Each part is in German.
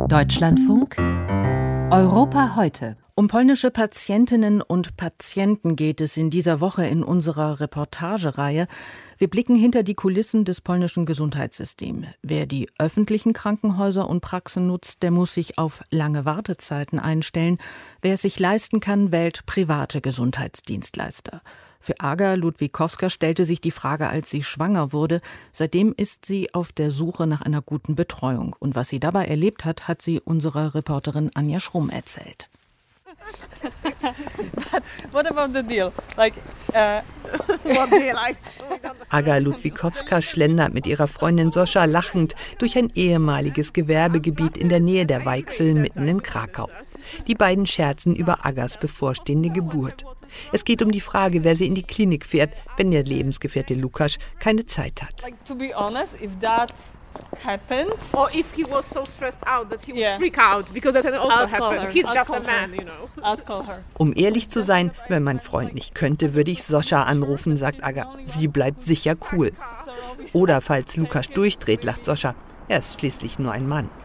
Deutschlandfunk Europa heute. Um polnische Patientinnen und Patienten geht es in dieser Woche in unserer Reportagereihe. Wir blicken hinter die Kulissen des polnischen Gesundheitssystems. Wer die öffentlichen Krankenhäuser und Praxen nutzt, der muss sich auf lange Wartezeiten einstellen. Wer es sich leisten kann, wählt private Gesundheitsdienstleister. Für Aga Ludwikowska stellte sich die Frage, als sie schwanger wurde. Seitdem ist sie auf der Suche nach einer guten Betreuung. Und was sie dabei erlebt hat, hat sie unserer Reporterin Anja Schrumm erzählt. What about the deal? Aga Ludwikowska schlendert mit ihrer Freundin Soscha lachend durch ein ehemaliges Gewerbegebiet in der Nähe der Weichsel mitten in Krakau. Die beiden scherzen über Agas bevorstehende Geburt. Es geht um die Frage, wer sie in die Klinik fährt, wenn ihr Lebensgefährte Lukasz keine Zeit hat. To be honest, if that happened, or if he was so stressed out that he would freak out, because that can also happen. He's just a man, you know. I'd call her. Um ehrlich zu sein, wenn mein Freund nicht könnte, würde ich Soscha anrufen, sagt Aga. Sie bleibt sicher cool. Oder falls Lukasz durchdreht, lacht Soscha. Er ist schließlich nur ein Mann.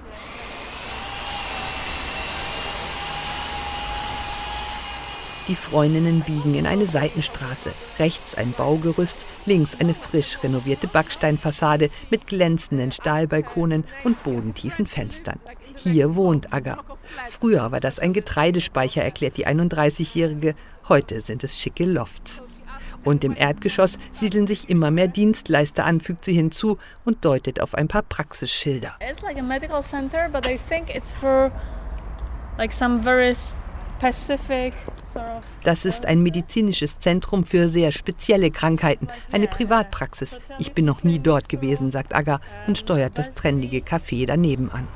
Die Freundinnen biegen in eine Seitenstraße. Rechts ein Baugerüst, links eine frisch renovierte Backsteinfassade mit glänzenden Stahlbalkonen und bodentiefen Fenstern. Hier wohnt Aga. Früher war das ein Getreidespeicher, erklärt die 31-Jährige. Heute sind es schicke Lofts. Und im Erdgeschoss siedeln sich immer mehr Dienstleister an, fügt sie hinzu und deutet auf ein paar Praxisschilder. It's like a medical center, but I think it's for like some very specific sort of. Das ist ein medizinisches Zentrum für sehr spezielle Krankheiten, eine Privatpraxis. Ich bin noch nie dort gewesen, sagt Aga und steuert das trendige Café daneben an.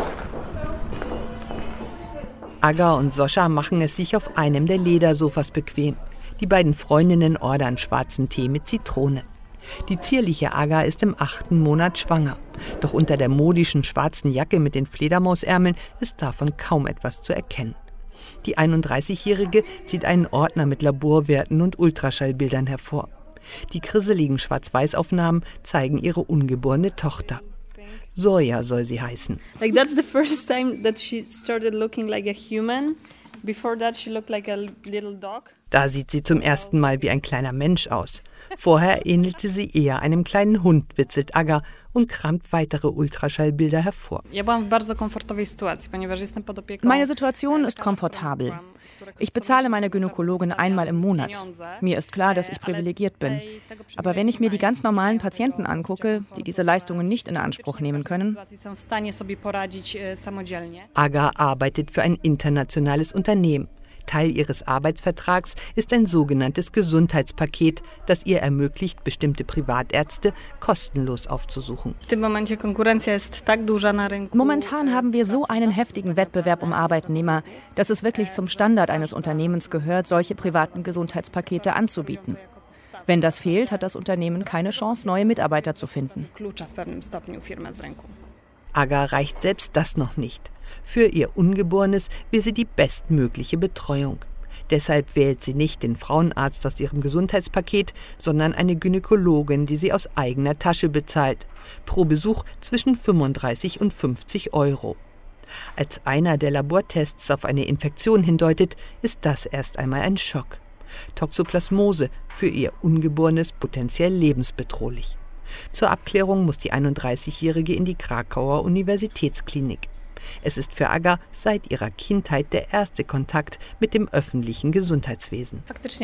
Aga und Soscha machen es sich auf einem der Ledersofas bequem. Die beiden Freundinnen ordern schwarzen Tee mit Zitrone. Die zierliche Aga ist im 8. Monat schwanger. Doch unter der modischen schwarzen Jacke mit den Fledermausärmeln ist davon kaum etwas zu erkennen. Die 31-Jährige zieht einen Ordner mit Laborwerten und Ultraschallbildern hervor. Die krisseligen Schwarz-Weiß-Aufnahmen zeigen ihre ungeborene Tochter. Zoja soll sie heißen. Like that's the first time that she started looking like a human. Before that she looked like a little dog. Da sieht sie zum ersten Mal wie ein kleiner Mensch aus. Vorher ähnelte sie eher einem kleinen Hund, witzelt Aga und kramt weitere Ultraschallbilder hervor. Meine Situation ist komfortabel. Ich bezahle meine Gynäkologin einmal im Monat. Mir ist klar, dass ich privilegiert bin. Aber wenn ich mir die ganz normalen Patienten angucke, die diese Leistungen nicht in Anspruch nehmen können. Aga arbeitet für ein internationales Unternehmen. Teil ihres Arbeitsvertrags ist ein sogenanntes Gesundheitspaket, das ihr ermöglicht, bestimmte Privatärzte kostenlos aufzusuchen. Momentan haben wir so einen heftigen Wettbewerb um Arbeitnehmer, dass es wirklich zum Standard eines Unternehmens gehört, solche privaten Gesundheitspakete anzubieten. Wenn das fehlt, hat das Unternehmen keine Chance, neue Mitarbeiter zu finden. Aga reicht selbst das noch nicht. Für ihr Ungeborenes will sie die bestmögliche Betreuung. Deshalb wählt sie nicht den Frauenarzt aus ihrem Gesundheitspaket, sondern eine Gynäkologin, die sie aus eigener Tasche bezahlt. Pro Besuch zwischen 35 und 50 €. Als einer der Labortests auf eine Infektion hindeutet, ist das erst einmal ein Schock. Toxoplasmose, für ihr Ungeborenes potenziell lebensbedrohlich. Zur Abklärung muss die 31-Jährige in die Krakauer Universitätsklinik. Es ist für Aga seit ihrer Kindheit der erste Kontakt mit dem öffentlichen Gesundheitswesen.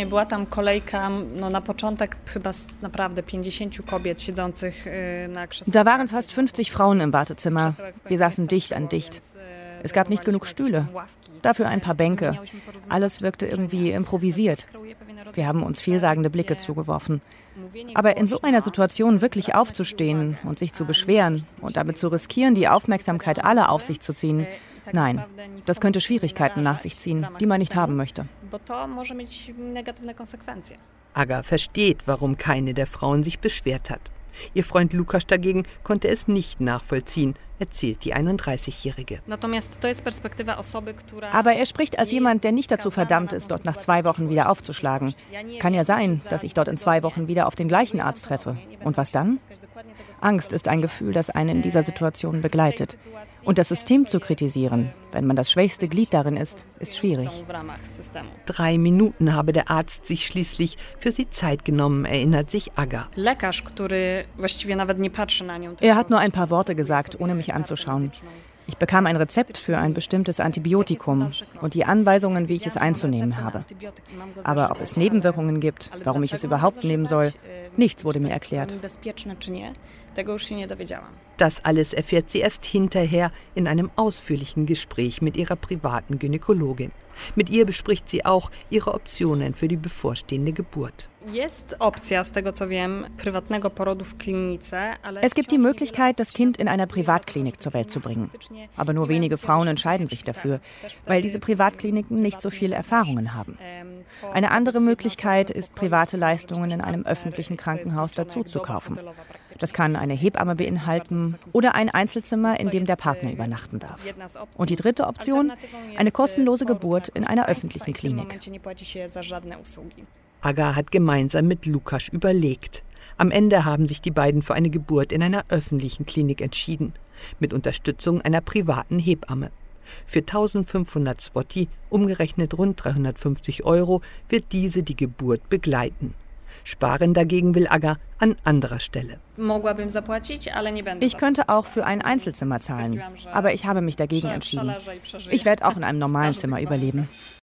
Da waren fast 50 Frauen im Wartezimmer. Wir saßen dicht an dicht. Es gab nicht genug Stühle. Dafür ein paar Bänke. Alles wirkte irgendwie improvisiert. Wir haben uns vielsagende Blicke zugeworfen. Aber in so einer Situation wirklich aufzustehen und sich zu beschweren und damit zu riskieren, die Aufmerksamkeit aller auf sich zu ziehen, nein, das könnte Schwierigkeiten nach sich ziehen, die man nicht haben möchte. Aga versteht, warum keine der Frauen sich beschwert hat. Ihr Freund Lukasz dagegen konnte es nicht nachvollziehen, erzählt die 31-Jährige. Aber er spricht als jemand, der nicht dazu verdammt ist, dort nach 2 Wochen wieder aufzuschlagen. Kann ja sein, dass ich dort in 2 Wochen wieder auf den gleichen Arzt treffe. Und was dann? Angst ist ein Gefühl, das einen in dieser Situation begleitet. Und das System zu kritisieren, wenn man das schwächste Glied darin ist schwierig. 3 Minuten habe der Arzt sich schließlich für sie Zeit genommen, erinnert sich Aga. Er hat nur ein paar Worte gesagt, ohne mich anzuschauen. Ich bekam ein Rezept für ein bestimmtes Antibiotikum und die Anweisungen, wie ich es einzunehmen habe. Aber ob es Nebenwirkungen gibt, warum ich es überhaupt nehmen soll, nichts wurde mir erklärt. Das alles erfährt sie erst hinterher in einem ausführlichen Gespräch mit ihrer privaten Gynäkologin. Mit ihr bespricht sie auch ihre Optionen für die bevorstehende Geburt. Es gibt die Möglichkeit, das Kind in einer Privatklinik zur Welt zu bringen. Aber nur wenige Frauen entscheiden sich dafür, weil diese Privatkliniken nicht so viele Erfahrungen haben. Eine andere Möglichkeit ist, private Leistungen in einem öffentlichen Krankenhaus dazu zu kaufen. Das kann eine Hebamme beinhalten oder ein Einzelzimmer, in dem der Partner übernachten darf. Und die dritte Option, eine kostenlose Geburt in einer öffentlichen Klinik. Aga hat gemeinsam mit Lukasz überlegt. Am Ende haben sich die beiden für eine Geburt in einer öffentlichen Klinik entschieden, mit Unterstützung einer privaten Hebamme. Für 1.500 zloty, umgerechnet rund 350 €, wird diese die Geburt begleiten. Sparen dagegen will Aga an anderer Stelle. Ich könnte auch für ein Einzelzimmer zahlen, aber ich habe mich dagegen entschieden. Ich werde auch in einem normalen Zimmer überleben.